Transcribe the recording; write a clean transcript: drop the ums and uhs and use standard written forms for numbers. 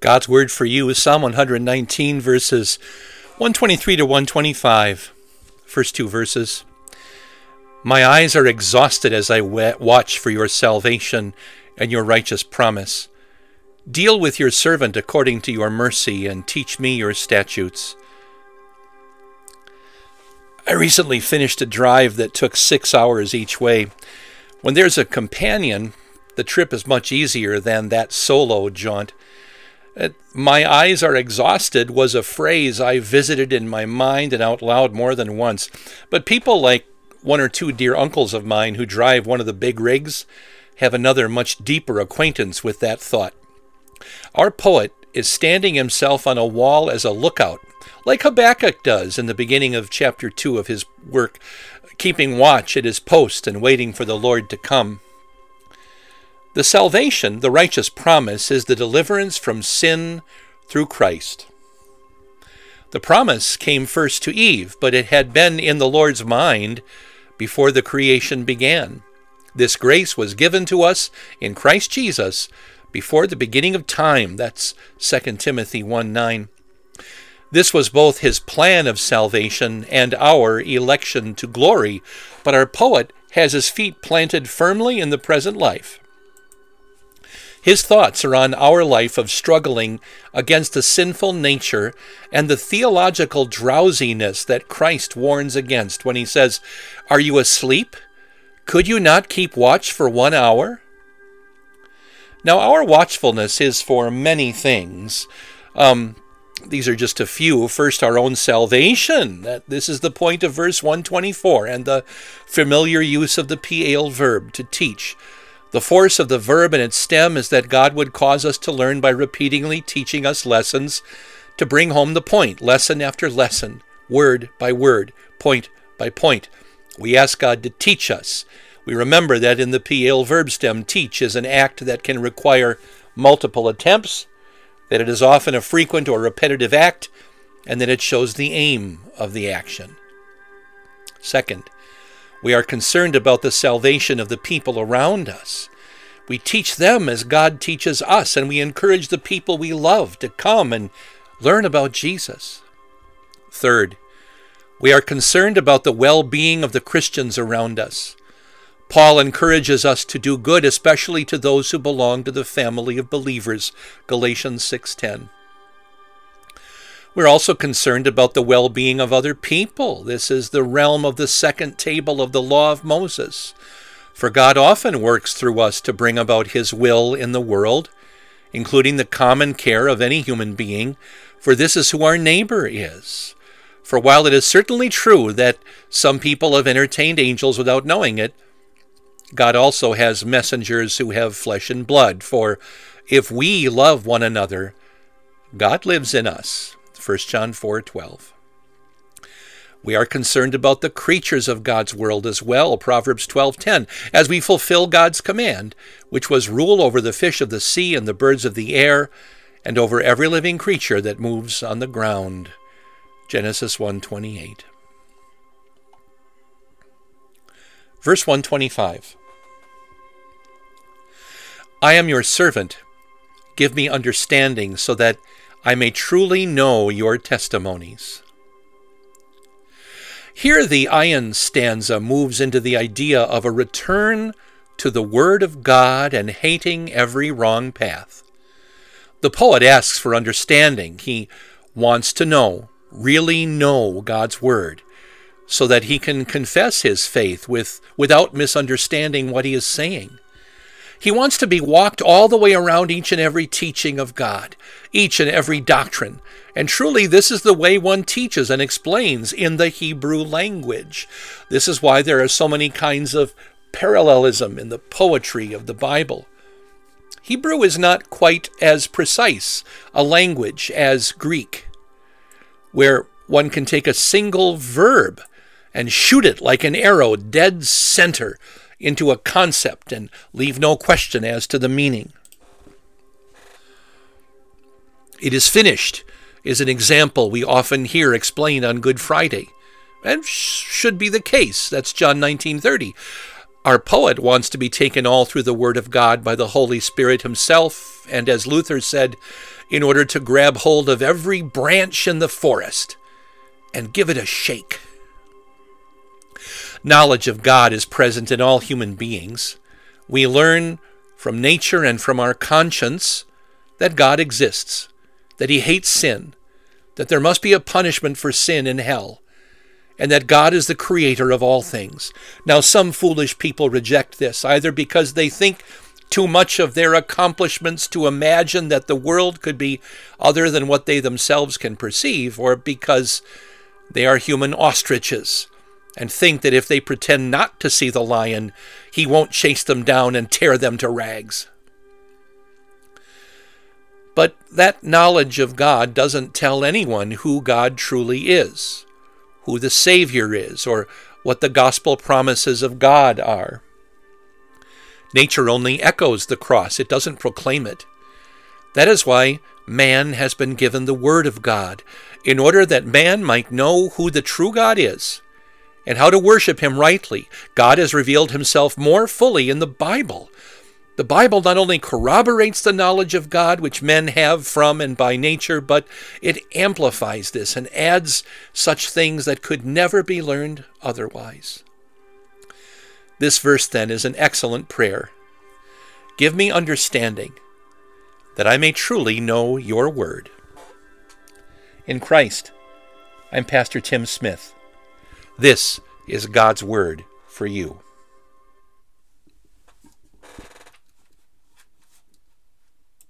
God's word for you is Psalm 119, verses 123 to 125. First two verses. My eyes are exhausted as I watch for your salvation and your righteous promise. Deal with your servant according to your mercy and teach me your statutes. I recently finished a drive that took 6 hours each way. When there's a companion, the trip is much easier than that solo jaunt. My eyes are exhausted was a phrase I visited in my mind and out loud more than once. But people like one or two dear uncles of mine who drive one of the big rigs have another much deeper acquaintance with that thought. Our poet is standing himself on a wall as a lookout, like Habakkuk does in the beginning of chapter 2 of his work, keeping watch at his post and waiting for the Lord to come. The salvation, the righteous promise, is the deliverance from sin through Christ. The promise came first to Eve, but it had been in the Lord's mind before the creation began. This grace was given to us in Christ Jesus before the beginning of time. That's 2 Timothy 1:9. This was both his plan of salvation and our election to glory, but our poet has his feet planted firmly in the present life. His thoughts are on our life of struggling against a sinful nature and the theological drowsiness that Christ warns against when he says, "Are you asleep? Could you not keep watch for 1 hour?" Now, our watchfulness is for many things. These are just a few. First, our own salvation. This is the point of verse 124 and the familiar use of the piel verb, to teach. The force of the verb and its stem is that God would cause us to learn by repeatedly teaching us lessons to bring home the point, lesson after lesson, word by word, point by point. We ask God to teach us. We remember that in the piel verb stem, teach is an act that can require multiple attempts, that it is often a frequent or repetitive act, and that it shows the aim of the action. Second, we are concerned about the salvation of the people around us. We teach them as God teaches us, and we encourage the people we love to come and learn about Jesus. Third, we are concerned about the well-being of the Christians around us. Paul encourages us to do good, especially to those who belong to the family of believers, Galatians 6:10. We're also concerned about the well-being of other people. This is the realm of the second table of the law of Moses. For God often works through us to bring about his will in the world, including the common care of any human being, for this is who our neighbor is. For while it is certainly true that some people have entertained angels without knowing it, God also has messengers who have flesh and blood. For if we love one another, God lives in us. 1 John 4:12. We are concerned about the creatures of God's world as well, Proverbs 12:10, as we fulfill God's command, which was rule over the fish of the sea and the birds of the air, and over every living creature that moves on the ground, Genesis 1:28. Verse 125. I am your servant. Give me understanding so that I may truly know your testimonies. Here the Ayin stanza moves into the idea of a return to the Word of God and hating every wrong path. The poet asks for understanding. He wants to know, really know God's Word, so that he can confess his faith without misunderstanding what he is saying. He wants to be walked all the way around each and every teaching of God, each and every doctrine. And truly, this is the way one teaches and explains in the Hebrew language. This is why there are so many kinds of parallelism in the poetry of the Bible. Hebrew is not quite as precise a language as Greek, where one can take a single verb and shoot it like an arrow dead center into a concept and leave no question as to the meaning. It is finished is an example we often hear explained on Good Friday, and should be the case. That's John 19:30. Our poet wants to be taken all through the Word of God by the Holy Spirit himself, and as Luther said, in order to grab hold of every branch in the forest and give it a shake. Knowledge of God is present in all human beings. We learn from nature and from our conscience that God exists, that he hates sin, that there must be a punishment for sin in hell, and that God is the creator of all things. Now, some foolish people reject this, either because they think too much of their accomplishments to imagine that the world could be other than what they themselves can perceive, or because they are human ostriches and think that if they pretend not to see the lion, he won't chase them down and tear them to rags. But that knowledge of God doesn't tell anyone who God truly is, who the Savior is, or what the gospel promises of God are. Nature only echoes the cross. It doesn't proclaim it. That is why man has been given the Word of God, in order that man might know who the true God is and how to worship him rightly. God has revealed himself more fully in the Bible. The Bible not only corroborates the knowledge of God which men have from and by nature, but it amplifies this and adds such things that could never be learned otherwise. This verse, then, is an excellent prayer. Give me understanding, that I may truly know your word. In Christ, I'm Pastor Tim Smith. This is God's Word for you.